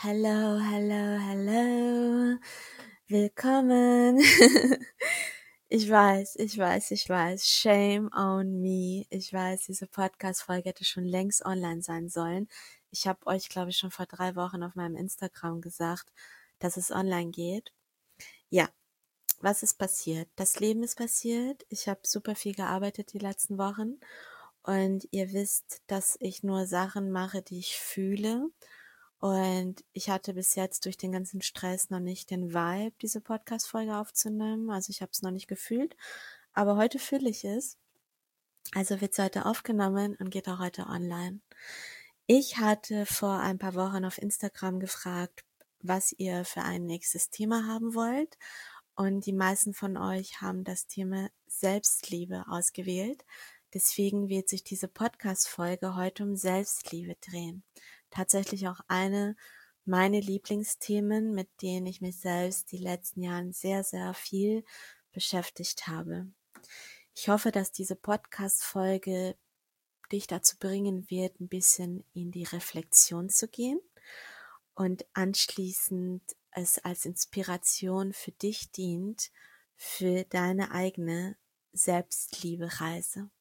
Hello, hello, hello. Willkommen. Ich weiß. Shame on me. Ich weiß, diese Podcast-Folge hätte schon längst online sein sollen. Ich habe euch, glaube ich, schon vor 3 Wochen auf meinem Instagram gesagt, dass es online geht. Ja, was ist passiert? Das Leben ist passiert. Ich habe super viel gearbeitet die letzten Wochen. Und ihr wisst, dass ich nur Sachen mache, die ich fühle. Und ich hatte bis jetzt durch den ganzen Stress noch nicht den Vibe, diese Podcast-Folge aufzunehmen. Also ich habe es noch nicht gefühlt. Aber heute fühle ich es. Also wird es heute aufgenommen und geht auch heute online. Ich hatte vor ein paar Wochen auf Instagram gefragt, was ihr für ein nächstes Thema haben wollt. Und die meisten von euch haben das Thema Selbstliebe ausgewählt. Deswegen wird sich diese Podcast-Folge heute um Selbstliebe drehen. Tatsächlich auch eine meiner Lieblingsthemen, mit denen ich mich selbst die letzten Jahren sehr, sehr viel beschäftigt habe. Ich hoffe, dass diese Podcast-Folge dich dazu bringen wird, ein bisschen in die Reflexion zu gehen und anschließend es als Inspiration für dich dient, für deine eigene Selbstliebe-Reise.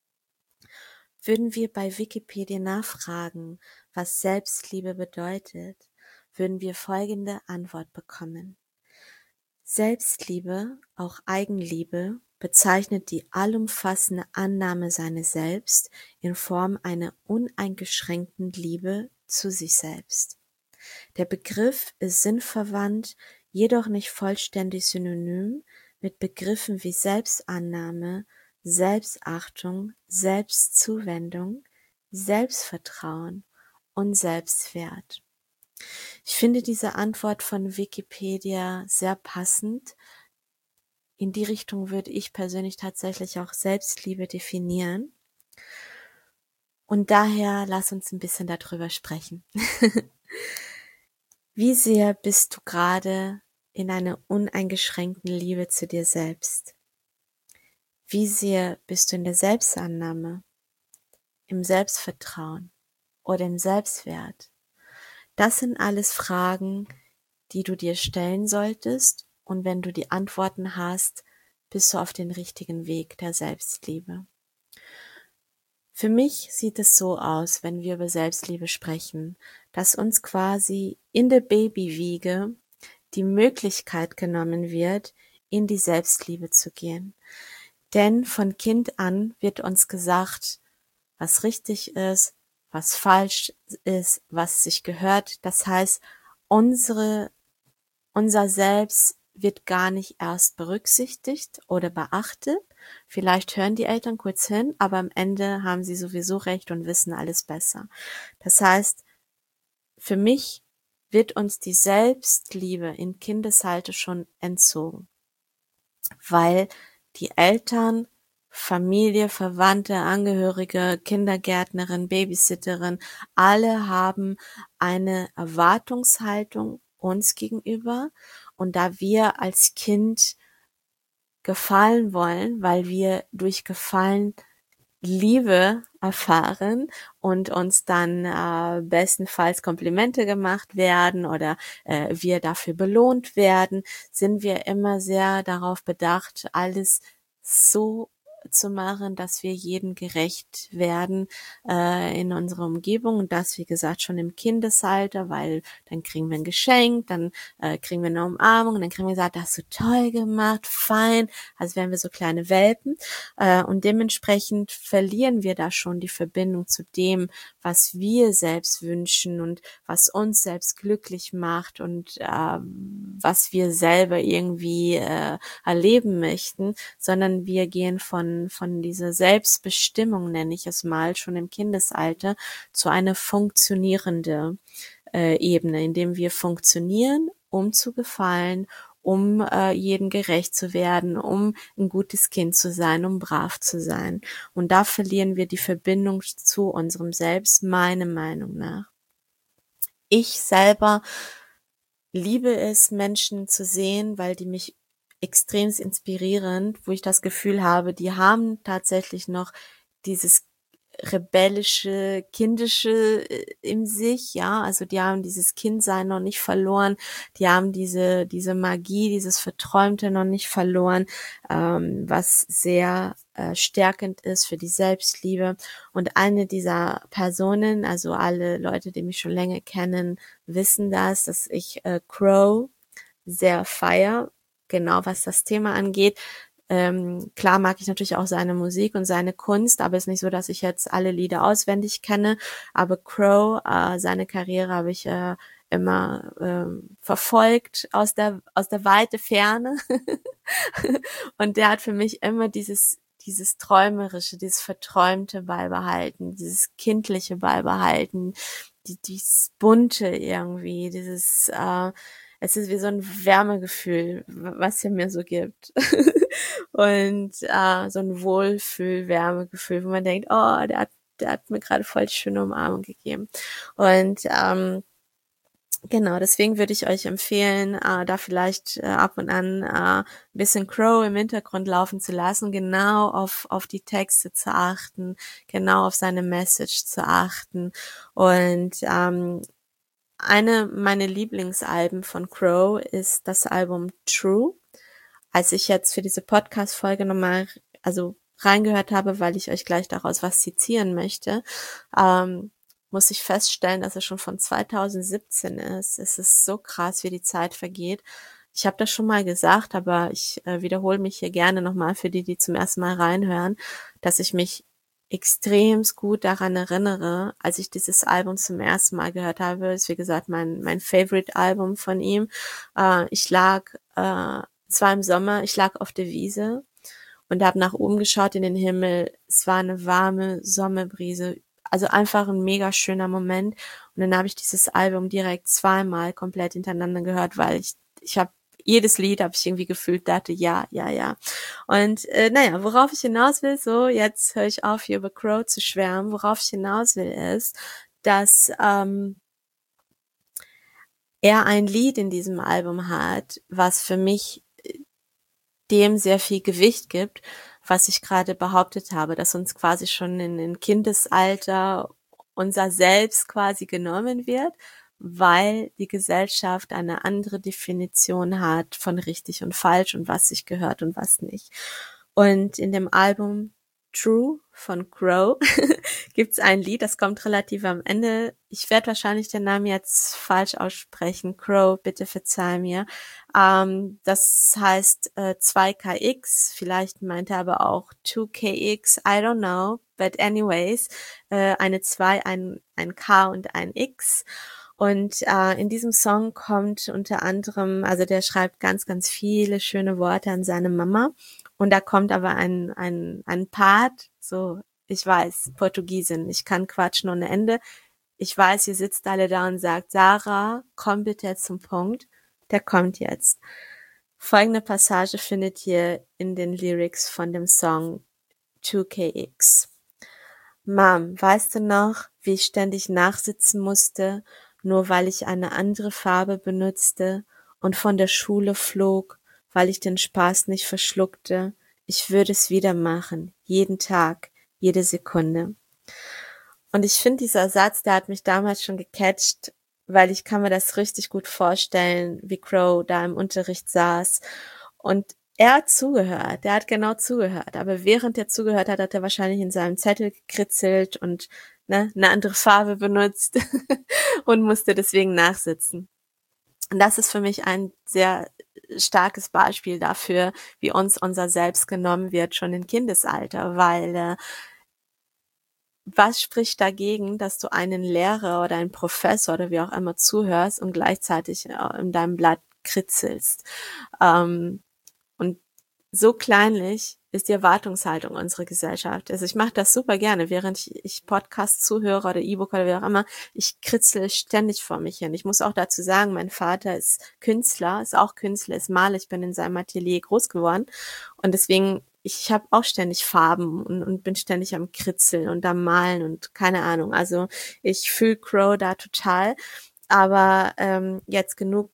Würden wir bei Wikipedia nachfragen, was Selbstliebe bedeutet, würden wir folgende Antwort bekommen. Selbstliebe, auch Eigenliebe, bezeichnet die allumfassende Annahme seines Selbst in Form einer uneingeschränkten Liebe zu sich selbst. Der Begriff ist sinnverwandt, jedoch nicht vollständig synonym mit Begriffen wie Selbstannahme, Selbstachtung, Selbstzuwendung, Selbstvertrauen und Selbstwert. Ich finde diese Antwort von Wikipedia sehr passend. In die Richtung würde ich persönlich tatsächlich auch Selbstliebe definieren. Und daher lass uns ein bisschen darüber sprechen. Wie sehr bist du gerade in einer uneingeschränkten Liebe zu dir selbst? Wie sehr bist du in der Selbstannahme, im Selbstvertrauen oder im Selbstwert? Das sind alles Fragen, die du dir stellen solltest, und wenn du die Antworten hast, bist du auf dem richtigen Weg der Selbstliebe. Für mich sieht es so aus, wenn wir über Selbstliebe sprechen, dass uns quasi in der Babywiege die Möglichkeit genommen wird, in die Selbstliebe zu gehen. Denn von Kind an wird uns gesagt, was richtig ist, was falsch ist, was sich gehört. Das heißt, unser Selbst wird gar nicht erst berücksichtigt oder beachtet. Vielleicht hören die Eltern kurz hin, aber am Ende haben sie sowieso recht und wissen alles besser. Das heißt, für mich wird uns die Selbstliebe in Kindesalter schon entzogen, weil die Eltern, Familie, Verwandte, Angehörige, Kindergärtnerin, Babysitterin, alle haben eine Erwartungshaltung uns gegenüber, und da wir als Kind gefallen wollen, weil wir durch Gefallen Liebe erfahren und uns dann bestenfalls Komplimente gemacht werden oder wir dafür belohnt werden, sind wir immer sehr darauf bedacht, alles so zu machen, dass wir jedem gerecht werden in unserer Umgebung, und das, wie gesagt, schon im Kindesalter, weil dann kriegen wir ein Geschenk, dann kriegen wir eine Umarmung, und dann kriegen wir gesagt, das hast du toll gemacht, fein, als wären wir so kleine Welpen, und dementsprechend verlieren wir da schon die Verbindung zu dem, was wir selbst wünschen und was uns selbst glücklich macht und was wir selber irgendwie erleben möchten, sondern wir gehen von dieser Selbstbestimmung, nenne ich es mal, schon im Kindesalter zu einer funktionierende Ebene, in dem wir funktionieren, um zu gefallen, um jedem gerecht zu werden, um ein gutes Kind zu sein, um brav zu sein. Und da verlieren wir die Verbindung zu unserem Selbst, meiner Meinung nach. Ich selber liebe es, Menschen zu sehen, weil die mich extrem inspirieren, wo ich das Gefühl habe, die haben tatsächlich noch dieses rebellische, kindische in sich, ja, also die haben dieses Kindsein noch nicht verloren, die haben diese Magie, dieses Verträumte noch nicht verloren, was sehr stärkend ist für die Selbstliebe. Und eine dieser Personen, also alle Leute, die mich schon länger kennen, wissen das, dass ich Crow sehr feier, genau was das Thema angeht. Klar mag ich natürlich auch seine Musik und seine Kunst, aber es ist nicht so, dass ich jetzt alle Lieder auswendig kenne. Aber Crow, seine Karriere habe ich immer verfolgt aus der weite Ferne. Und der hat für mich immer dieses Träumerische, dieses Verträumte beibehalten, dieses Kindliche beibehalten, dieses Bunte irgendwie, es ist wie so ein Wärmegefühl, was er mir so gibt. Und so ein Wohlfühl-Wärmegefühl, wo man denkt, oh, der hat mir gerade voll die schöne Umarmung gegeben. Und genau, deswegen würde ich euch empfehlen, da vielleicht ab und an ein bisschen Crow im Hintergrund laufen zu lassen, genau auf die Texte zu achten, genau auf seine Message zu achten. Und eine meiner Lieblingsalben von Crow ist das Album True. Als ich jetzt für diese Podcast-Folge nochmal, also reingehört habe, weil ich euch gleich daraus was zitieren möchte, muss ich feststellen, dass es schon von 2017 ist. Es ist so krass, wie die Zeit vergeht. Ich habe das schon mal gesagt, aber ich wiederhole mich hier gerne nochmal für die zum ersten Mal reinhören, dass ich mich extremst gut daran erinnere, als ich dieses Album zum ersten Mal gehört habe. Ist wie gesagt mein Favorite-Album von ihm. Ich lag, es war im Sommer, ich lag auf der Wiese und habe nach oben geschaut in den Himmel. Es war eine warme Sommerbrise, also einfach ein mega schöner Moment. Und dann habe ich dieses Album direkt zweimal komplett hintereinander gehört, weil ich habe jedes Lied habe ich irgendwie gefühlt, dachte ja, ja, ja. Und naja, worauf ich hinaus will, so jetzt höre ich auf, hier über Crow zu schwärmen. Worauf ich hinaus will, ist, dass er ein Lied in diesem Album hat, was für mich dem sehr viel Gewicht gibt, was ich gerade behauptet habe, dass uns quasi schon in Kindesalter unser Selbst quasi genommen wird, weil die Gesellschaft eine andere Definition hat von richtig und falsch und was sich gehört und was nicht. Und in dem Album True von Crow gibt's ein Lied, das kommt relativ am Ende. Ich werde wahrscheinlich den Namen jetzt falsch aussprechen. Crow, bitte verzeih mir. Das heißt 2KX, vielleicht meint er aber auch 2KX, I don't know. But anyways, eine 2, ein K und ein X. Und in diesem Song kommt unter anderem, also der schreibt ganz, ganz viele schöne Worte an seine Mama. Und da kommt aber ein Part, so, ich weiß, Portugiesin, ich kann quatschen ohne Ende. Ich weiß, ihr sitzt alle da und sagt, Sarah, komm bitte zum Punkt. Der kommt jetzt. Folgende Passage findet ihr in den Lyrics von dem Song 2KX. Mom, weißt du noch, wie ich ständig nachsitzen musste, nur weil ich eine andere Farbe benutzte und von der Schule flog, weil ich den Spaß nicht verschluckte? Ich würde es wieder machen, jeden Tag, jede Sekunde. Und ich finde, dieser Satz, der hat mich damals schon gecatcht, weil ich kann mir das richtig gut vorstellen, wie Crow da im Unterricht saß. Und er hat zugehört, der hat genau zugehört. Aber während er zugehört hat, hat er wahrscheinlich in seinem Zettel gekritzelt und eine andere Farbe benutzt und musste deswegen nachsitzen. Und das ist für mich ein sehr starkes Beispiel dafür, wie uns unser Selbst genommen wird, schon im Kindesalter, weil was spricht dagegen, dass du einen Lehrer oder einen Professor oder wie auch immer zuhörst und gleichzeitig in deinem Blatt kritzelst? Und so kleinlich ist die Erwartungshaltung unserer Gesellschaft. Also ich mache das super gerne, während ich Podcasts zuhöre oder E-Book oder wie auch immer. Ich kritzel ständig vor mich hin. Ich muss auch dazu sagen, mein Vater ist Künstler, ist auch Künstler, ist Maler. Ich bin in seinem Atelier groß geworden und deswegen ich habe auch ständig Farben und bin ständig am Kritzeln und am Malen und keine Ahnung. Also ich fühle Crow da total. Aber jetzt genug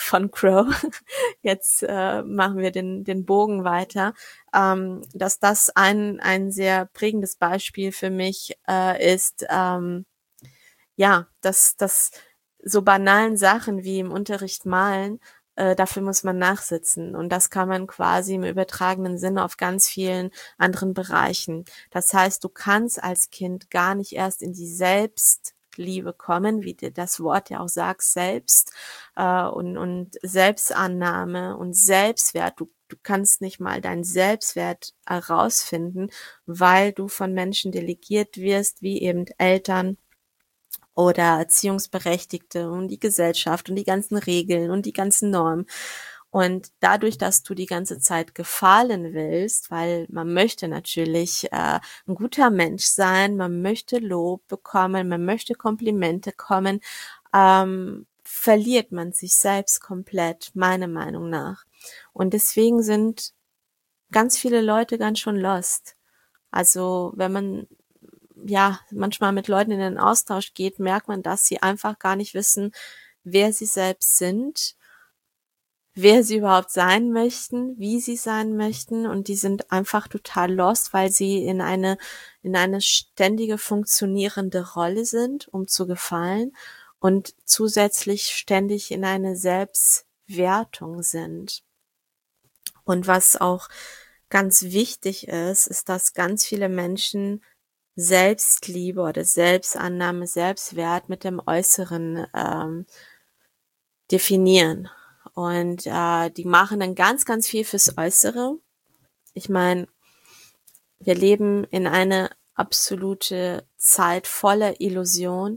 von Crow, jetzt machen wir den Bogen weiter, dass das ein sehr prägendes Beispiel für mich ist, ja, dass so banalen Sachen wie im Unterricht malen, dafür muss man nachsitzen. Und das kann man quasi im übertragenen Sinne auf ganz vielen anderen Bereichen. Das heißt, du kannst als Kind gar nicht erst in die Selbstliebe kommen, wie dir das Wort ja auch sagt, selbst, und Selbstannahme und Selbstwert. Du kannst nicht mal deinen Selbstwert herausfinden, weil du von Menschen delegiert wirst, wie eben Eltern oder Erziehungsberechtigte und die Gesellschaft und die ganzen Regeln und die ganzen Normen. Und dadurch, dass du die ganze Zeit gefallen willst, weil man möchte natürlich ein guter Mensch sein, man möchte Lob bekommen, man möchte Komplimente kommen, verliert man sich selbst komplett, meiner Meinung nach. Und deswegen sind ganz viele Leute ganz schön lost. Also wenn man ja manchmal mit Leuten in den Austausch geht, merkt man, dass sie einfach gar nicht wissen, wer sie selbst sind, wer sie überhaupt sein möchten, wie sie sein möchten, und die sind einfach total lost, weil sie in eine ständige funktionierende Rolle sind, um zu gefallen, und zusätzlich ständig in eine Selbstwertung sind. Und was auch ganz wichtig ist, ist, dass ganz viele Menschen Selbstliebe oder Selbstannahme, Selbstwert mit dem Äußeren definieren. Und die machen dann ganz, ganz viel fürs Äußere. Ich meine, wir leben in eine absolute Zeit voller Illusion.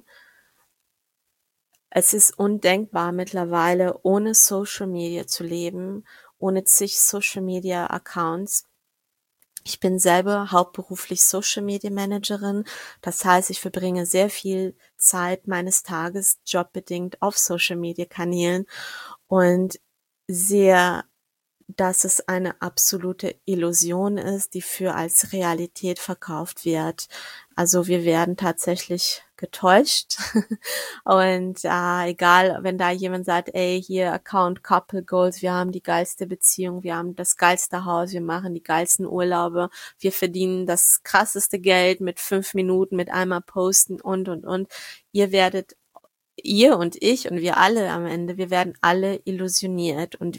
Es ist undenkbar mittlerweile, ohne Social Media zu leben, ohne zig Social Media Accounts. Ich bin selber hauptberuflich Social Media Managerin. Das heißt, ich verbringe sehr viel Zeit meines Tages jobbedingt auf Social Media Kanälen und sehe, dass es eine absolute Illusion ist, die für als Realität verkauft wird. Also wir werden tatsächlich getäuscht. Und egal, wenn da jemand sagt, ey, hier Account Couple Goals, wir haben die geilste Beziehung, wir haben das geilste Haus, wir machen die geilsten Urlaube, wir verdienen das krasseste Geld mit 5 Minuten, mit einmal posten und. Ihr und ich und wir alle am Ende, wir werden alle illusioniert, und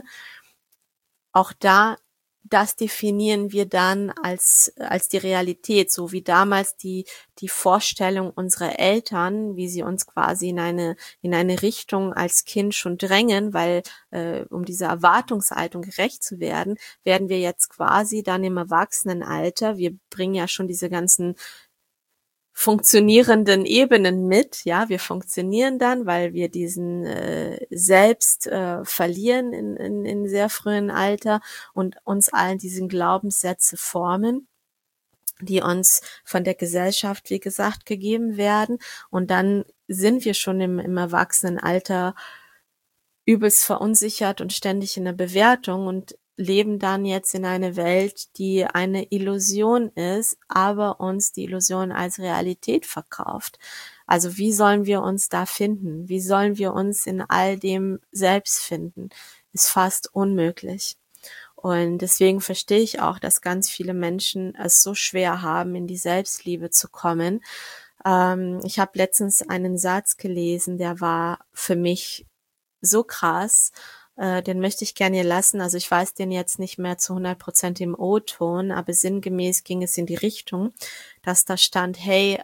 auch das definieren wir dann als die Realität, so wie damals die Vorstellung unserer Eltern, wie sie uns quasi in eine Richtung als Kind schon drängen, weil um dieser Erwartungshaltung gerecht zu werden, werden wir jetzt quasi dann im Erwachsenenalter, wir bringen ja schon diese ganzen funktionierenden Ebenen mit, ja, wir funktionieren dann, weil wir diesen selbst verlieren in sehr frühen Alter und uns allen diesen Glaubenssätze formen, die uns von der Gesellschaft, wie gesagt, gegeben werden, und dann sind wir schon im Erwachsenenalter übelst verunsichert und ständig in der Bewertung und leben dann jetzt in einer Welt, die eine Illusion ist, aber uns die Illusion als Realität verkauft. Also wie sollen wir uns da finden? Wie sollen wir uns in all dem selbst finden? Ist fast unmöglich. Und deswegen verstehe ich auch, dass ganz viele Menschen es so schwer haben, in die Selbstliebe zu kommen. Ich habe letztens einen Satz gelesen, der war für mich so krass, den möchte ich gerne hier lassen. Also ich weiß den jetzt nicht mehr zu 100% im O-Ton, aber sinngemäß ging es in die Richtung, dass da stand, hey,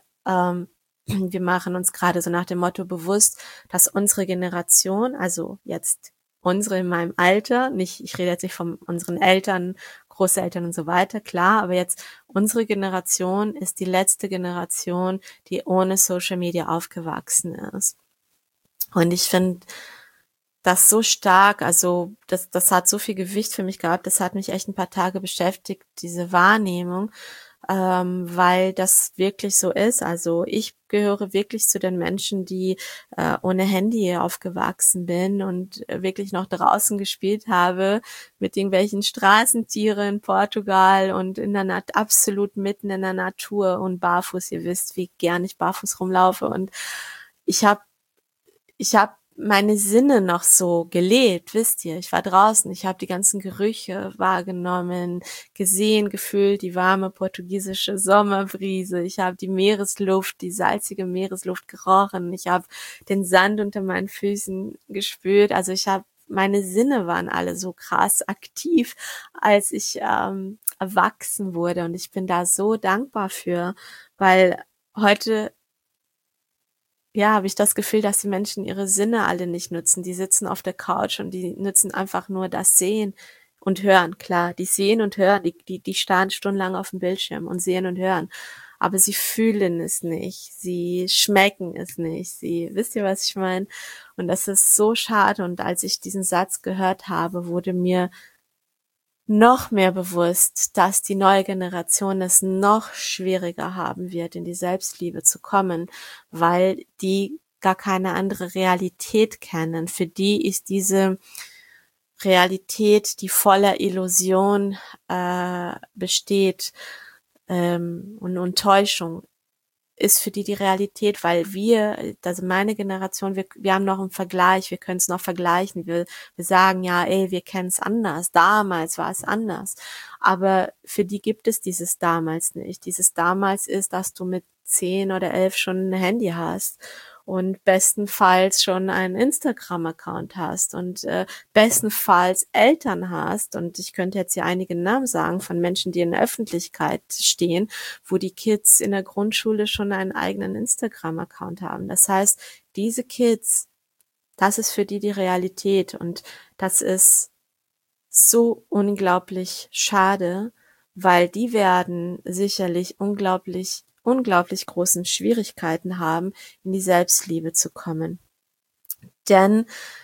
wir machen uns gerade so nach dem Motto bewusst, dass unsere Generation, also jetzt unsere in meinem Alter, nicht, ich rede jetzt nicht von unseren Eltern, Großeltern und so weiter, klar, aber jetzt unsere Generation ist die letzte Generation, die ohne Social Media aufgewachsen ist. Und ich finde das so stark, also das hat so viel Gewicht für mich gehabt, das hat mich echt ein paar Tage beschäftigt, diese Wahrnehmung, weil das wirklich so ist. Also ich gehöre wirklich zu den Menschen, die ohne Handy aufgewachsen bin und wirklich noch draußen gespielt habe mit irgendwelchen Straßentieren in Portugal und in der absolut mitten in der Natur und barfuß. Ihr wisst, wie gern ich barfuß rumlaufe, und ich habe meine Sinne noch so gelebt, wisst ihr. Ich war draußen, ich habe die ganzen Gerüche wahrgenommen, gesehen, gefühlt die warme portugiesische Sommerbrise. Ich habe die Meeresluft, die salzige Meeresluft gerochen. Ich habe den Sand unter meinen Füßen gespürt. Also meine Sinne waren alle so krass aktiv, als ich erwachsen wurde. Und ich bin da so dankbar für, weil heute habe ich das Gefühl, dass die Menschen ihre Sinne alle nicht nutzen. Die sitzen auf der Couch und die nutzen einfach nur das Sehen und Hören. Klar, die sehen und hören, die starren stundenlang auf dem Bildschirm und sehen und hören. Aber sie fühlen es nicht, sie schmecken es nicht, wisst ihr, was ich meine? Und das ist so schade. Und als ich diesen Satz gehört habe, wurde mir noch mehr bewusst, dass die neue Generation es noch schwieriger haben wird, in die Selbstliebe zu kommen, weil die gar keine andere Realität kennen. Für die ist diese Realität, die voller Illusion besteht und Täuschung, ist für die Realität, weil also meine Generation, wir haben noch einen Vergleich, wir können es noch vergleichen, wir sagen ja, wir kennen es anders, damals war es anders, aber für die gibt es dieses damals nicht. Dieses damals ist, dass du mit 10 oder 11 schon ein Handy hast und bestenfalls schon einen Instagram-Account hast und bestenfalls Eltern hast, und ich könnte jetzt hier einige Namen sagen von Menschen, die in der Öffentlichkeit stehen, wo die Kids in der Grundschule schon einen eigenen Instagram-Account haben. Das heißt, diese Kids, das ist für die Realität, und das ist so unglaublich schade, weil die werden sicherlich unglaublich großen Schwierigkeiten haben, in die Selbstliebe zu kommen. Denn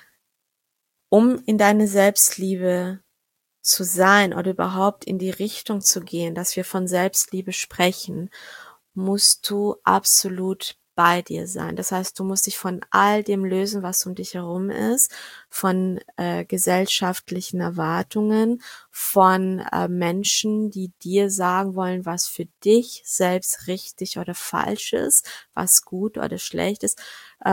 um in deine Selbstliebe zu sein oder überhaupt in die Richtung zu gehen, dass wir von Selbstliebe sprechen, musst du absolut bei dir sein. Das heißt, du musst dich von all dem lösen, was um dich herum ist, von gesellschaftlichen Erwartungen, von Menschen, die dir sagen wollen, was für dich selbst richtig oder falsch ist, was gut oder schlecht ist,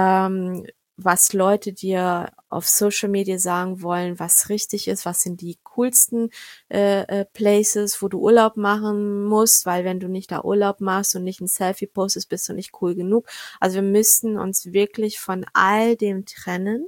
was Leute dir auf Social Media sagen wollen, was richtig ist, was sind die coolsten Places, wo du Urlaub machen musst, weil wenn du nicht da Urlaub machst und nicht ein Selfie postest, bist du nicht cool genug. Also wir müssen uns wirklich von all dem trennen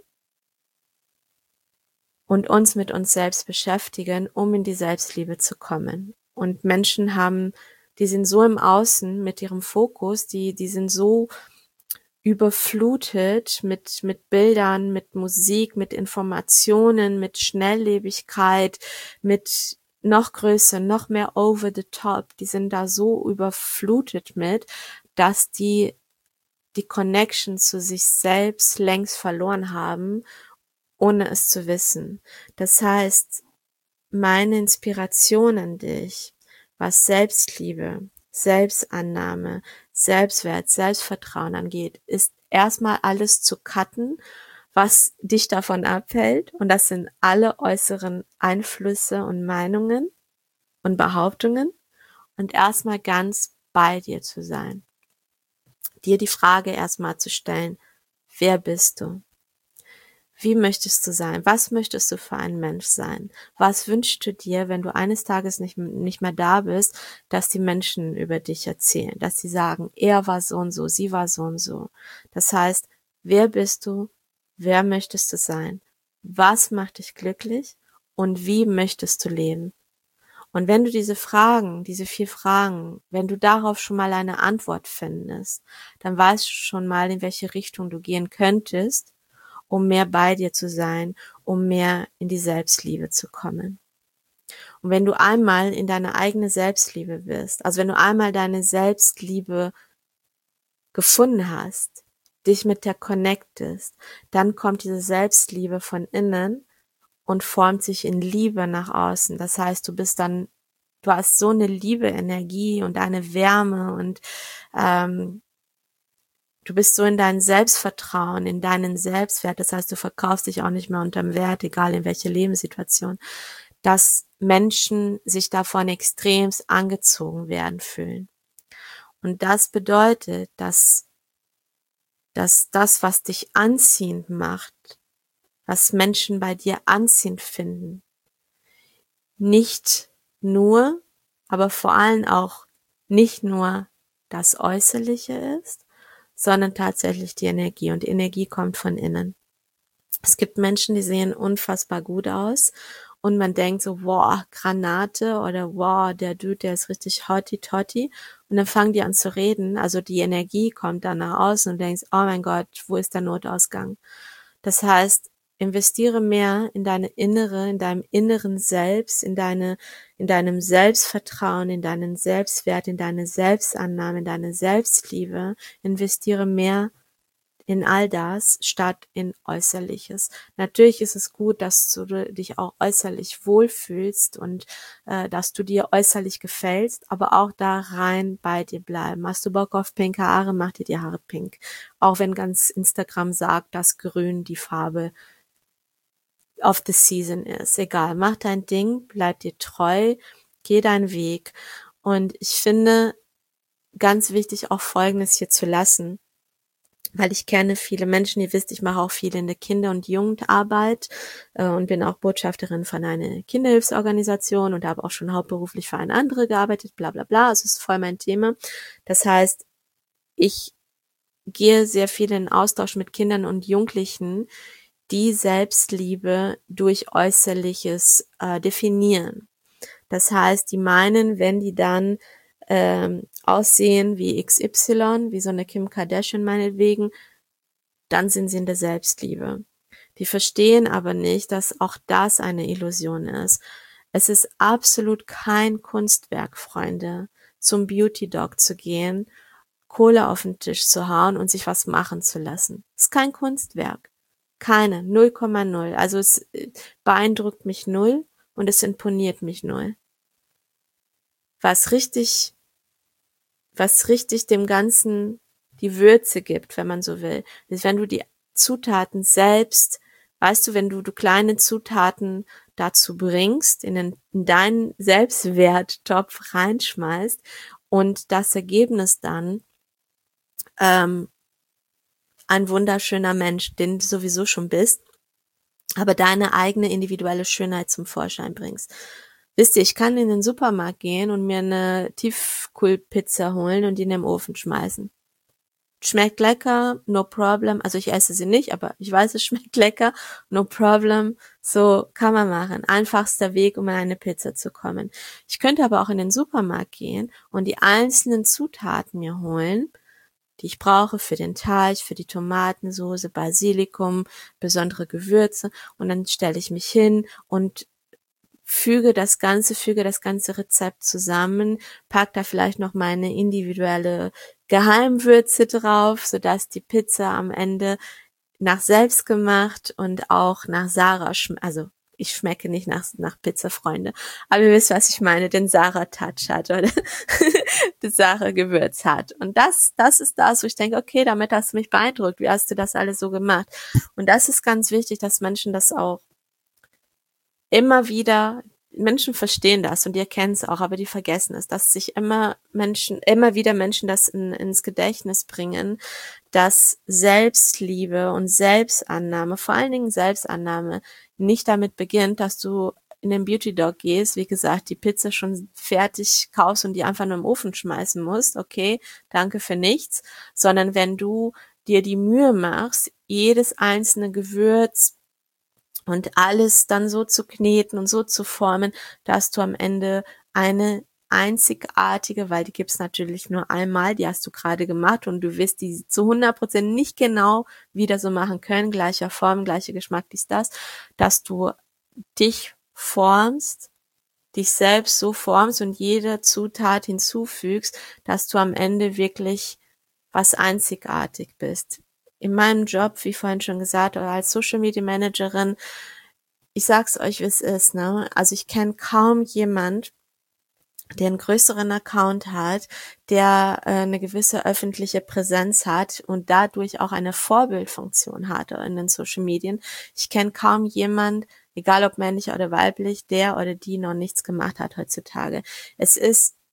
und uns mit uns selbst beschäftigen, um in die Selbstliebe zu kommen. Und Menschen die sind so im Außen mit ihrem Fokus, die sind so überflutet mit Bildern, mit Musik, mit Informationen, mit Schnelllebigkeit, mit noch größer, noch mehr over the top. Die sind da so überflutet mit, dass die Connection zu sich selbst längst verloren haben, ohne es zu wissen. Das heißt, meine Inspiration an dich, was Selbstliebe, Selbstannahme, Selbstwert, Selbstvertrauen angeht, ist erstmal alles zu cutten, was dich davon abhält. Und das sind alle äußeren Einflüsse und Meinungen und Behauptungen. Und erstmal ganz bei dir zu sein. Dir die Frage erstmal zu stellen, wer bist du? Wie möchtest du sein? Was möchtest du für ein Mensch sein? Was wünschst du dir, wenn du eines Tages nicht mehr da bist, dass die Menschen über dich erzählen, dass sie sagen, er war so und so, sie war so und so. Das heißt, wer bist du? Wer möchtest du sein? Was macht dich glücklich? Und wie möchtest du leben? Und wenn du diese 4 Fragen, wenn du darauf schon mal eine Antwort findest, dann weißt du schon mal, in welche Richtung du gehen könntest, um mehr bei dir zu sein, um mehr in die Selbstliebe zu kommen. Und wenn du einmal in deine eigene Selbstliebe bist, also wenn du einmal deine Selbstliebe gefunden hast, dich mit der connectest, dann kommt diese Selbstliebe von innen und formt sich in Liebe nach außen. Das heißt, du hast so eine Liebe-Energie und eine Wärme und du bist so in dein Selbstvertrauen, in deinen Selbstwert, das heißt, du verkaufst dich auch nicht mehr unterm Wert, egal in welche Lebenssituation, dass Menschen sich davon extremst angezogen werden fühlen. Und das bedeutet, dass dass das, was dich anziehend macht, was Menschen bei dir anziehend finden, nicht nur, aber vor allem auch nicht nur das Äußerliche ist, sondern tatsächlich die Energie. Und die Energie kommt von innen. Es gibt Menschen, die sehen unfassbar gut aus und man denkt so, wow, Granate oder wow, der Dude, der ist richtig hotty-totty. Und dann fangen die an zu reden, also die Energie kommt dann nach außen und denkst, oh mein Gott, wo ist der Notausgang? Das heißt, investiere mehr in deine innere, in deinem inneren Selbst, in deinem Selbstvertrauen, in deinen Selbstwert, in deine Selbstannahme, in deine Selbstliebe. Investiere mehr in all das statt in Äußerliches. Natürlich ist es gut, dass du dich auch äußerlich wohlfühlst und dass du dir äußerlich gefällst, aber auch da rein bei dir bleiben. Hast du Bock auf pinke Haare, mach dir die Haare pink. Auch wenn ganz Instagram sagt, dass Grün die Farbe of the season ist. Egal, mach dein Ding, bleib dir treu, geh deinen Weg. Und ich finde ganz wichtig auch Folgendes hier zu lassen, weil ich kenne viele Menschen, ihr wisst, ich mache auch viel in der Kinder- und Jugendarbeit und bin auch Botschafterin von einer Kinderhilfsorganisation und habe auch schon hauptberuflich für eine andere gearbeitet, bla bla bla, also es ist voll mein Thema. Das heißt, ich gehe sehr viel in Austausch mit Kindern und Jugendlichen, die Selbstliebe durch Äußerliches definieren. Das heißt, die meinen, wenn die dann aussehen wie XY, wie so eine Kim Kardashian meinetwegen, dann sind sie in der Selbstliebe. Die verstehen aber nicht, dass auch das eine Illusion ist. Es ist absolut kein Kunstwerk, Freunde, zum Beauty Dog zu gehen, Kohle auf den Tisch zu hauen und sich was machen zu lassen. Es ist kein Kunstwerk. Keine, 0,0. Also es beeindruckt mich null und es imponiert mich null. Was richtig dem Ganzen die Würze gibt, wenn man so will, ist, wenn du die Zutaten selbst, weißt du, wenn du kleine Zutaten dazu bringst, in deinen Selbstwerttopf reinschmeißt und das Ergebnis dann ein wunderschöner Mensch, den du sowieso schon bist, aber deine eigene individuelle Schönheit zum Vorschein bringst. Wisst ihr, ich kann in den Supermarkt gehen und mir eine Tiefkühlpizza holen und die in den Ofen schmeißen. Schmeckt lecker, no problem. Also ich esse sie nicht, aber ich weiß, es schmeckt lecker, no problem. So kann man machen. Einfachster Weg, um an eine Pizza zu kommen. Ich könnte aber auch in den Supermarkt gehen und die einzelnen Zutaten mir holen, die ich brauche für den Teig, für die Tomatensoße, Basilikum, besondere Gewürze und dann stelle ich mich hin und füge das ganze Rezept zusammen, pack da vielleicht noch meine individuelle Geheimwürze drauf, sodass die Pizza am Ende nach selbstgemacht und auch nach Sarah also ich schmecke nicht nach Pizza, Freunde, aber ihr wisst, was ich meine, den Sarah-Touch hat oder das Sarah-Gewürz hat. Und das ist das, wo ich denke, okay, damit hast du mich beeindruckt, wie hast du das alles so gemacht? Und das ist ganz wichtig, dass Menschen das auch immer wieder, Menschen verstehen das und die erkennen es auch, aber die vergessen es, dass sich immer wieder Menschen das ins Gedächtnis bringen, dass Selbstliebe und Selbstannahme, vor allen Dingen Selbstannahme, nicht damit beginnt, dass du in den Beauty Dog gehst, wie gesagt, die Pizza schon fertig kaufst und die einfach nur im Ofen schmeißen musst, okay, danke für nichts, sondern wenn du dir die Mühe machst, jedes einzelne Gewürz und alles dann so zu kneten und so zu formen, dass du am Ende eine einzigartige, weil die gibt's natürlich nur einmal, die hast du gerade gemacht und du wirst die zu 100% nicht genau wieder so machen können, gleicher Form, gleicher Geschmack, dies, das, dass du dich formst, dich selbst so formst und jede Zutat hinzufügst, dass du am Ende wirklich was einzigartig bist. In meinem Job, wie vorhin schon gesagt, oder als Social Media Managerin, ich sag's euch, wie es ist, ne? Also ich kenne kaum jemand, der einen größeren Account hat, der eine gewisse öffentliche Präsenz hat und dadurch auch eine Vorbildfunktion hat in den Social Medien. Ich kenne kaum jemand, egal ob männlich oder weiblich, der oder die noch nichts gemacht hat heutzutage. Es ist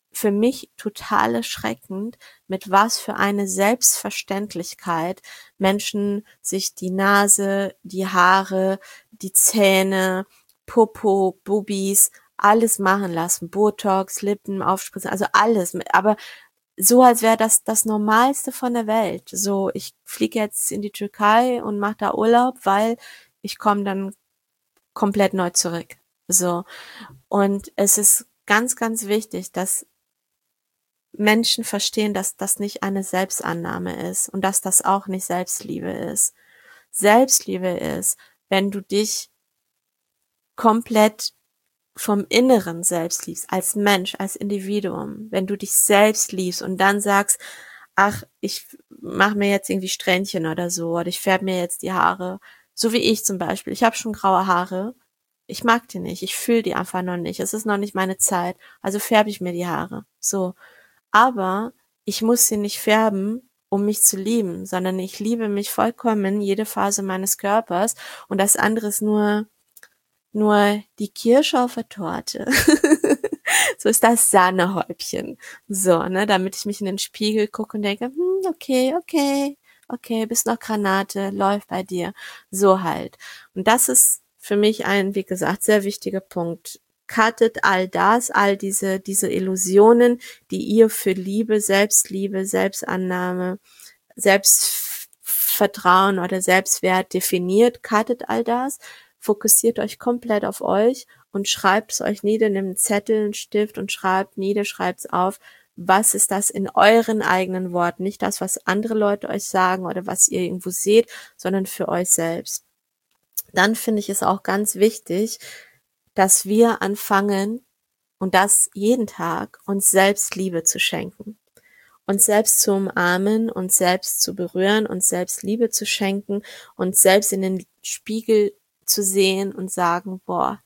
für mich total erschreckend, mit was für eine Selbstverständlichkeit Menschen sich die Nase, die Haare, die Zähne, Popo, Bubis, alles machen lassen. Botox, Lippen aufspritzen, also alles. Aber so, als wäre das Normalste von der Welt. So, ich fliege jetzt in die Türkei und mache da Urlaub, weil ich komme dann komplett neu zurück. So. Und es ist ganz, ganz wichtig, dass Menschen verstehen, dass das nicht eine Selbstannahme ist und dass das auch nicht Selbstliebe ist. Selbstliebe ist, wenn du dich komplett vom Inneren selbst liebst, als Mensch, als Individuum, wenn du dich selbst liebst und dann sagst, ach, ich mache mir jetzt irgendwie Strähnchen oder so, oder ich färbe mir jetzt die Haare, so wie ich zum Beispiel. Ich habe schon graue Haare, ich mag die nicht, ich fühle die einfach noch nicht, es ist noch nicht meine Zeit, also färbe ich mir die Haare, so. Aber ich muss sie nicht färben, um mich zu lieben, sondern ich liebe mich vollkommen, jede Phase meines Körpers, und das andere ist nur die Kirsche auf der Torte. So ist das Sahnehäubchen. So, ne, damit ich mich in den Spiegel gucke und denke, okay, bist noch Granate, läuft bei dir. So halt. Und das ist für mich ein, wie gesagt, sehr wichtiger Punkt. Cuttet all das, all diese Illusionen, die ihr für Liebe, Selbstannahme, Selbstvertrauen oder Selbstwert definiert. Cuttet all das, fokussiert euch komplett auf euch und schreibt es euch nieder, nehmt einen Zettel, einen Stift und schreibt es auf. Was ist das in euren eigenen Worten? Nicht das, was andere Leute euch sagen oder was ihr irgendwo seht, sondern für euch selbst. Dann finde ich es auch ganz wichtig, dass wir anfangen, und das jeden Tag, uns selbst Liebe zu schenken. Uns selbst zu umarmen, uns selbst zu berühren, uns selbst Liebe zu schenken, uns selbst in den Spiegel zu sehen und sagen, boah,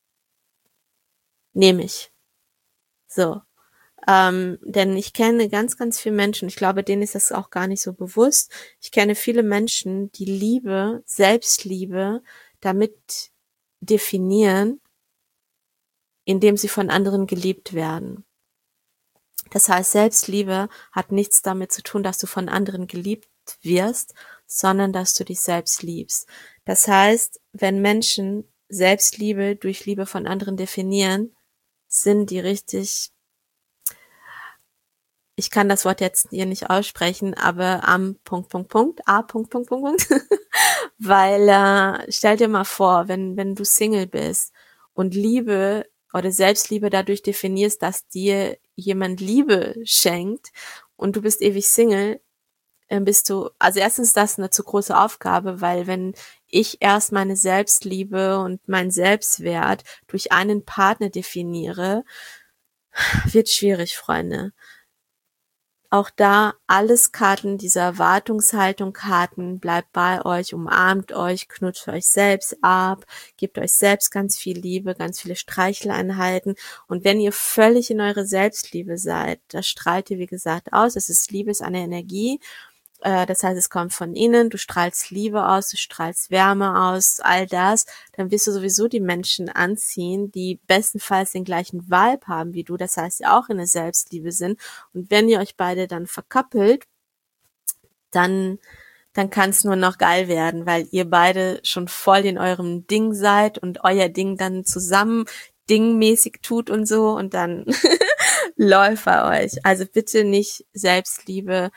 nehme ich. So. Denn ich kenne ganz, ganz viele Menschen, ich glaube, denen ist das auch gar nicht so bewusst. Ich kenne viele Menschen, die Liebe, Selbstliebe damit definieren, indem sie von anderen geliebt werden. Das heißt, Selbstliebe hat nichts damit zu tun, dass du von anderen geliebt wirst, sondern dass du dich selbst liebst. Das heißt, wenn Menschen Selbstliebe durch Liebe von anderen definieren, sind die richtig, ich kann das Wort jetzt hier nicht aussprechen, aber weil stell dir mal vor, wenn du Single bist und Liebe oder Selbstliebe dadurch definierst, dass dir jemand Liebe schenkt und du bist ewig Single, bist du, also erstens ist das eine zu große Aufgabe, weil wenn ich erst meine Selbstliebe und meinen Selbstwert durch einen Partner definiere, wird schwierig, Freunde. Auch da alles Karten, diese Erwartungshaltung Karten, bleibt bei euch, umarmt euch, knutscht euch selbst ab, gebt euch selbst ganz viel Liebe, ganz viele Streicheleinheiten. Und wenn ihr völlig in eure Selbstliebe seid, das strahlt ihr, wie gesagt, aus. Es ist Liebe, ist eine Energie. Das heißt, es kommt von innen, du strahlst Liebe aus, du strahlst Wärme aus, all das, dann wirst du sowieso die Menschen anziehen, die bestenfalls den gleichen Vibe haben wie du, das heißt, die auch in der Selbstliebe sind. Und wenn ihr euch beide dann verkappelt, dann kann es nur noch geil werden, weil ihr beide schon voll in eurem Ding seid und euer Ding dann zusammen dingmäßig tut und so, und dann läuft bei euch. Also bitte nicht Selbstliebe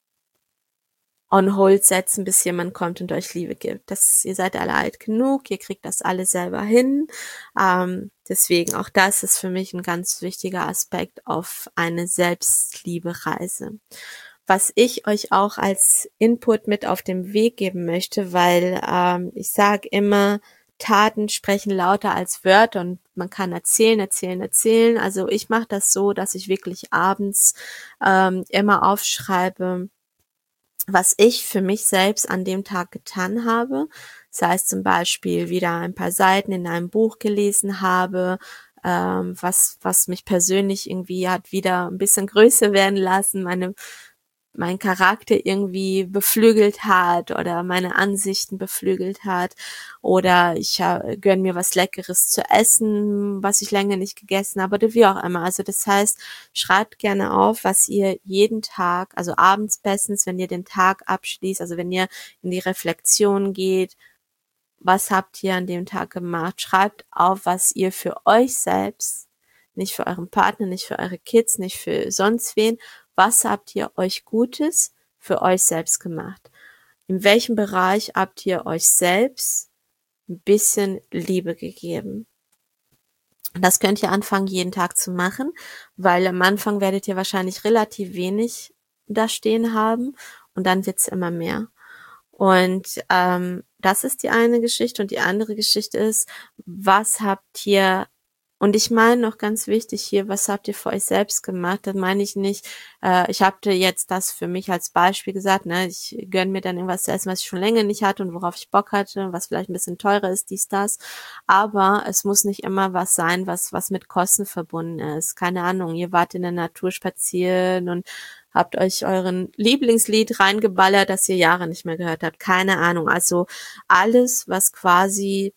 on hold setzen, bis jemand kommt und euch Liebe gibt. Ihr seid alle alt genug, ihr kriegt das alles selber hin. Deswegen auch das ist für mich ein ganz wichtiger Aspekt auf eine Selbstliebe-Reise. Was ich euch auch als Input mit auf den Weg geben möchte, weil ich sage immer, Taten sprechen lauter als Wörter und man kann erzählen. Also ich mache das so, dass ich wirklich abends immer aufschreibe, was ich für mich selbst an dem Tag getan habe. Das heißt zum Beispiel wieder ein paar Seiten in einem Buch gelesen habe, was mich persönlich irgendwie hat wieder ein bisschen größer werden lassen, mein Charakter irgendwie beflügelt hat oder meine Ansichten beflügelt hat, oder ich gönn mir was Leckeres zu essen, was ich länger nicht gegessen habe, oder wie auch immer. Also das heißt, schreibt gerne auf, was ihr jeden Tag, also abends bestens, wenn ihr den Tag abschließt, also wenn ihr in die Reflexion geht, was habt ihr an dem Tag gemacht? Schreibt auf, was ihr für euch selbst, nicht für euren Partner, nicht für eure Kids, nicht für sonst wen, was habt ihr euch Gutes für euch selbst gemacht? In welchem Bereich habt ihr euch selbst ein bisschen Liebe gegeben? Das könnt ihr anfangen, jeden Tag zu machen, weil am Anfang werdet ihr wahrscheinlich relativ wenig da stehen haben und dann wird's immer mehr. Und das ist die eine Geschichte. Und die andere Geschichte ist, was habt ihr, und ich meine noch ganz wichtig hier, was habt ihr für euch selbst gemacht? Das meine ich nicht, ich habe jetzt das für mich als Beispiel gesagt, ne, ich gönne mir dann irgendwas zu essen, was ich schon länger nicht hatte und worauf ich Bock hatte, was vielleicht ein bisschen teurer ist, dies, das. Aber es muss nicht immer was sein, was mit Kosten verbunden ist. Keine Ahnung, ihr wart in der Natur spazieren und habt euch euren Lieblingslied reingeballert, das ihr Jahre nicht mehr gehört habt. Keine Ahnung. Also alles, was quasi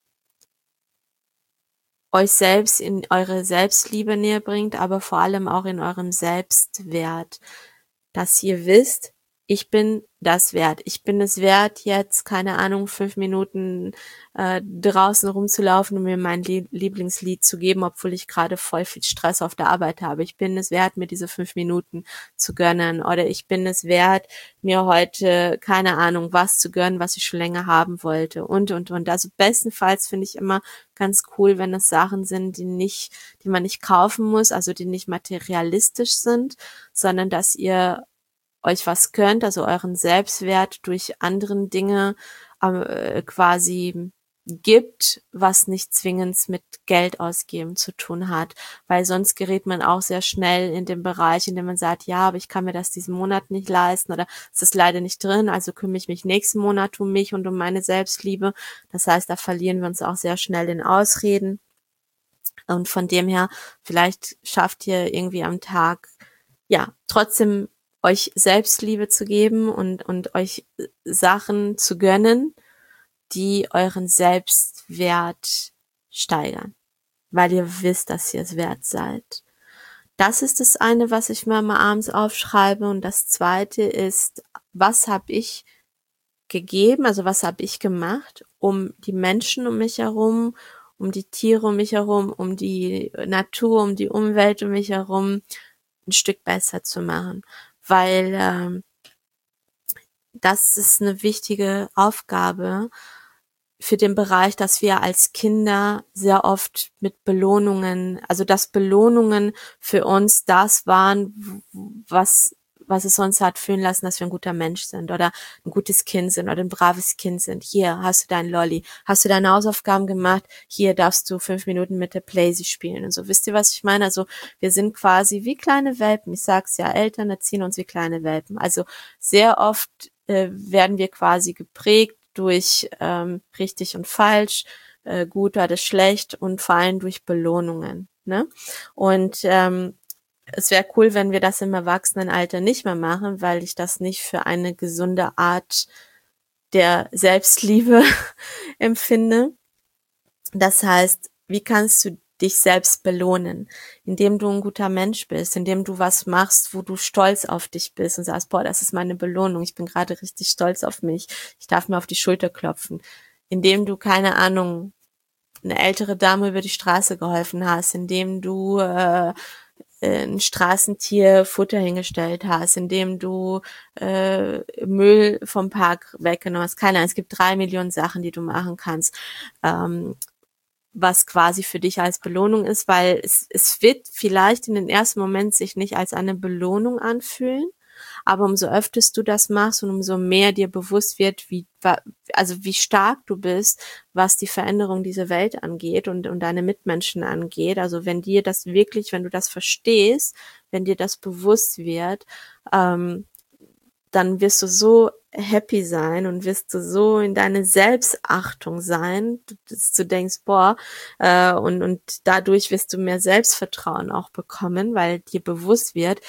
euch selbst in eure Selbstliebe näher bringt, aber vor allem auch in eurem Selbstwert, dass ihr wisst, ich bin das wert. Ich bin es wert, jetzt, keine Ahnung, 5 Minuten draußen rumzulaufen und mir mein Lieblingslied zu geben, obwohl ich gerade voll viel Stress auf der Arbeit habe. Ich bin es wert, mir diese 5 Minuten zu gönnen. Oder ich bin es wert, mir heute, keine Ahnung, was zu gönnen, was ich schon länger haben wollte. Und. Also bestenfalls finde ich immer ganz cool, wenn es Sachen sind, die man nicht kaufen muss, also die nicht materialistisch sind, sondern dass ihr euch was gönnt, also euren Selbstwert durch anderen Dinge quasi gibt, was nicht zwingend mit Geld ausgeben zu tun hat, weil sonst gerät man auch sehr schnell in den Bereich, in dem man sagt, ja, aber ich kann mir das diesen Monat nicht leisten oder es ist leider nicht drin, also kümmere ich mich nächsten Monat um mich und um meine Selbstliebe. Das heißt, da verlieren wir uns auch sehr schnell in Ausreden. Und von dem her, vielleicht schafft ihr irgendwie am Tag, ja, trotzdem euch Selbstliebe zu geben und euch Sachen zu gönnen, die euren Selbstwert steigern, weil ihr wisst, dass ihr es wert seid. Das ist das eine, was ich mir mal abends aufschreibe. Und das zweite ist, was habe ich gegeben, also was habe ich gemacht, um die Menschen um mich herum, um die Tiere um mich herum, um die Natur, um die Umwelt um mich herum ein Stück besser zu machen. Weil das ist eine wichtige Aufgabe für den Bereich, dass wir als Kinder sehr oft mit Belohnungen, also dass Belohnungen für uns das waren, was es uns hat fühlen lassen, dass wir ein guter Mensch sind oder ein gutes Kind sind oder ein braves Kind sind. Hier hast du deinen Lolli, hast du deine Hausaufgaben gemacht, hier darfst du 5 Minuten mit der Playsee spielen und so. Wisst ihr, was ich meine? Also wir sind quasi wie kleine Welpen. Ich sag's ja, Eltern erziehen uns wie kleine Welpen. Also sehr oft werden wir quasi geprägt durch richtig und falsch, gut oder schlecht und vor allem durch Belohnungen. Ne? Und es wäre cool, wenn wir das im Erwachsenenalter nicht mehr machen, weil ich das nicht für eine gesunde Art der Selbstliebe empfinde. Das heißt, wie kannst du dich selbst belohnen, indem du ein guter Mensch bist, indem du was machst, wo du stolz auf dich bist und sagst, boah, das ist meine Belohnung, ich bin gerade richtig stolz auf mich, ich darf mir auf die Schulter klopfen, indem du, keine Ahnung, eine ältere Dame über die Straße geholfen hast, indem du ein Straßentier Futter hingestellt hast, indem du Müll vom Park weggenommen hast. Keine Ahnung, es gibt 3 Millionen Sachen, die du machen kannst, was quasi für dich als Belohnung ist, weil es wird vielleicht in den ersten Moment sich nicht als eine Belohnung anfühlen, aber umso öfters du das machst und umso mehr dir bewusst wird, wie stark du bist, was die Veränderung dieser Welt angeht und deine Mitmenschen angeht. Also wenn du das verstehst, wenn dir das bewusst wird, dann wirst du so happy sein und wirst du so in deine Selbstachtung sein, dass du denkst, boah, und dadurch wirst du mehr Selbstvertrauen auch bekommen, weil dir bewusst wird,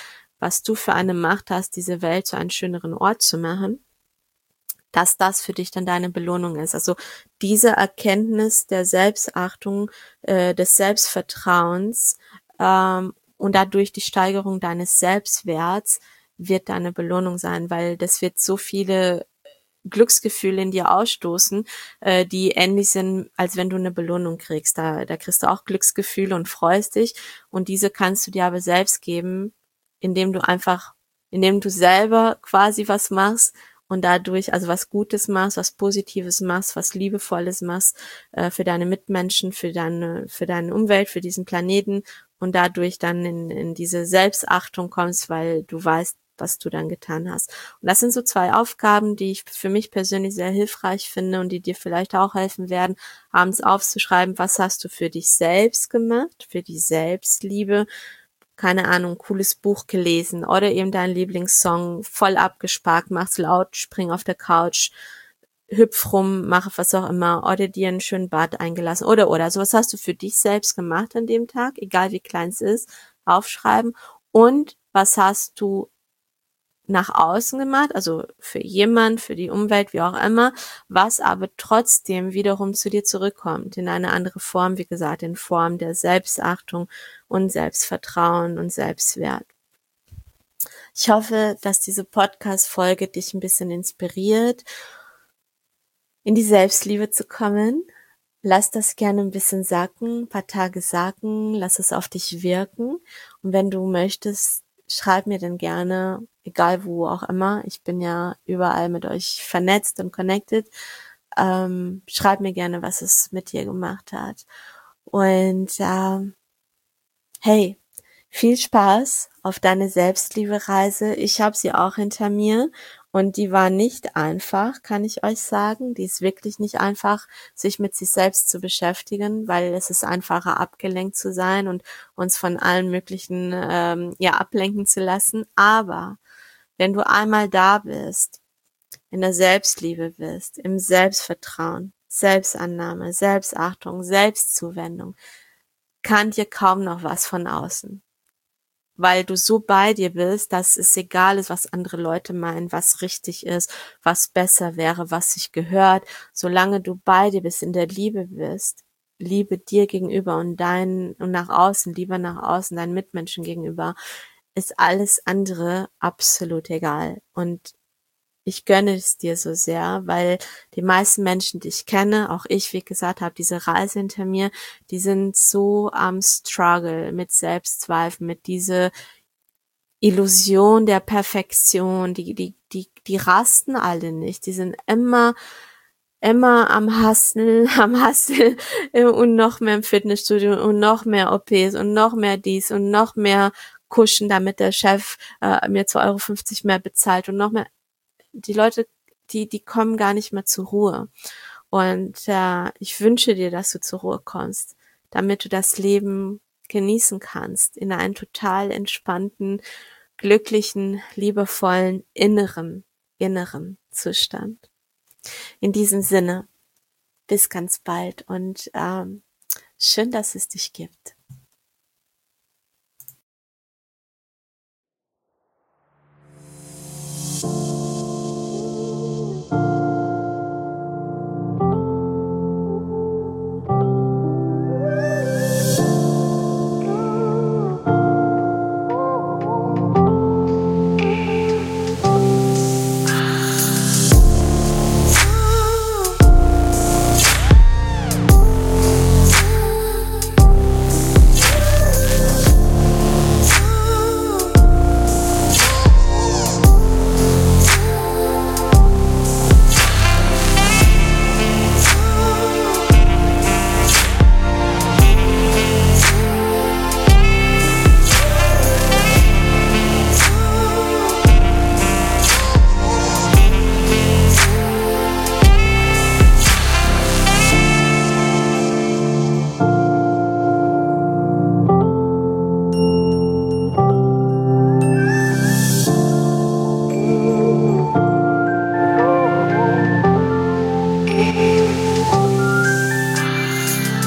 was du für eine Macht hast, diese Welt zu einem schöneren Ort zu machen, dass das für dich dann deine Belohnung ist. Also diese Erkenntnis der Selbstachtung, des Selbstvertrauens und dadurch die Steigerung deines Selbstwerts wird deine Belohnung sein, weil das wird so viele Glücksgefühle in dir ausstoßen, die ähnlich sind, als wenn du eine Belohnung kriegst. Da kriegst du auch Glücksgefühle und freust dich und diese kannst du dir aber selbst geben, indem du selber quasi was machst und dadurch, also was Gutes machst, was Positives machst, was Liebevolles machst, für deine Mitmenschen, für deine Umwelt, für diesen Planeten und dadurch dann in diese Selbstachtung kommst, weil du weißt, was du dann getan hast. Und das sind so 2 Aufgaben, die ich für mich persönlich sehr hilfreich finde und die dir vielleicht auch helfen werden, abends aufzuschreiben, was hast du für dich selbst gemacht, für die Selbstliebe, keine Ahnung, cooles Buch gelesen oder eben deinen Lieblingssong voll abgespart, mach's laut, spring auf der Couch, hüpf rum, mache was auch immer oder dir einen schönen Bad eingelassen oder. So was hast du für dich selbst gemacht an dem Tag, egal wie klein es ist, aufschreiben und was hast du nach außen gemacht, also für jemand, für die Umwelt, wie auch immer, was aber trotzdem wiederum zu dir zurückkommt, in eine andere Form, wie gesagt, in Form der Selbstachtung und Selbstvertrauen und Selbstwert. Ich hoffe, dass diese Podcast-Folge dich ein bisschen inspiriert, in die Selbstliebe zu kommen. Lass das gerne ein bisschen sacken, ein paar Tage sacken, lass es auf dich wirken. Und wenn du möchtest, schreib mir dann gerne, egal wo auch immer, ich bin ja überall mit euch vernetzt und connected, schreib mir gerne, was es mit dir gemacht hat. Und hey, viel Spaß auf deine Selbstliebe-Reise. Ich habe sie auch hinter mir und die war nicht einfach, kann ich euch sagen. Die ist wirklich nicht einfach, sich mit sich selbst zu beschäftigen, weil es ist einfacher, abgelenkt zu sein und uns von allen möglichen ablenken zu lassen. Aber wenn du einmal da bist, in der Selbstliebe bist, im Selbstvertrauen, Selbstannahme, Selbstachtung, Selbstzuwendung, kann dir kaum noch was von außen, weil du so bei dir bist, dass es egal ist, was andere Leute meinen, was richtig ist, was besser wäre, was sich gehört. Solange du bei dir bist, in der Liebe bist, Liebe dir gegenüber und nach außen, Liebe nach außen, deinen Mitmenschen gegenüber, ist alles andere absolut egal. Und ich gönne es dir so sehr, weil die meisten Menschen, die ich kenne, auch ich, wie gesagt, habe diese Reise hinter mir, die sind so am Struggle mit Selbstzweifeln, mit dieser Illusion der Perfektion, die rasten alle nicht, die sind immer am Hustle und noch mehr im Fitnessstudio und noch mehr OPs und noch mehr dies und noch mehr kuschen, damit der Chef mir 2,50 € mehr bezahlt und noch mehr. Die Leute, die kommen gar nicht mehr zur Ruhe. Und ich wünsche dir, dass du zur Ruhe kommst, damit du das Leben genießen kannst, in einem total entspannten, glücklichen, liebevollen, inneren Zustand. In diesem Sinne, bis ganz bald und schön, dass es dich gibt.